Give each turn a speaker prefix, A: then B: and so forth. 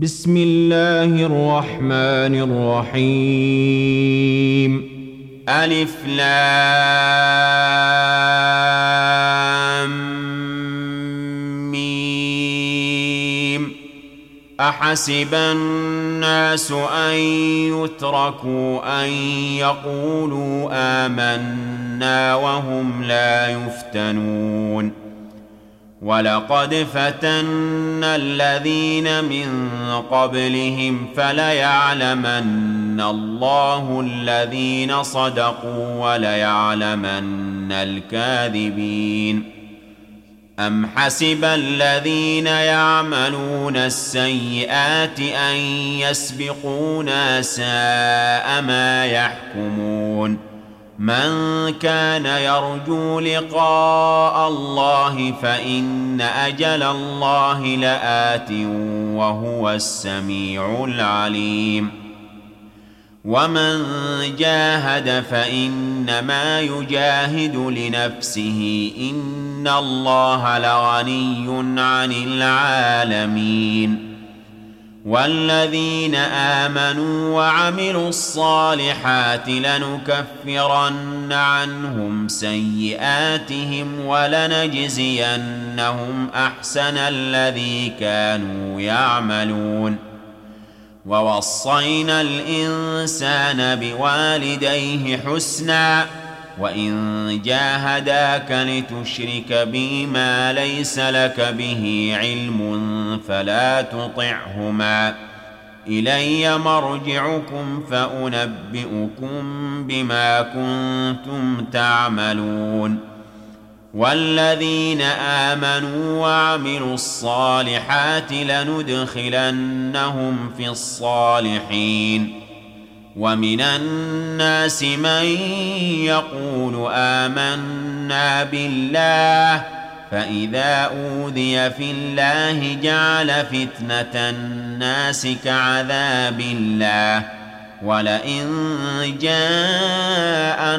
A: بسم الله الرحمن الرحيم.
B: ألف لام ميم. أحسب الناس أن يتركوا أن يقولوا آمنا وهم لا يفتنون. ولقد فتنا الذين من قبلهم فليعلمن الله الذين صدقوا وليعلمن الكاذبين. أم حسب الذين يعملون السيئات أن يسبقونا ساء ما يحكمون. من كان يرجو لقاء الله فإن أجل الله لآت وهو السميع العليم. ومن جاهد فإنما يجاهد لنفسه إن الله لغني عن العالمين. والذين آمنوا وعملوا الصالحات لنكفرن عنهم سيئاتهم ولنجزينهم أحسن الذي كانوا يعملون. ووصينا الإنسان بوالديه حسنا وإن جاهداك لتشرك بي ما ليس لك به علم فلا تطعهما. إلي مرجعكم فأنبئكم بما كنتم تعملون. والذين آمنوا وعملوا الصالحات لندخلنهم في الصالحين. ومن الناس من يقول آمنا بالله فإذا أوذي في الله جعل فتنة الناس كعذاب الله ولئن جاء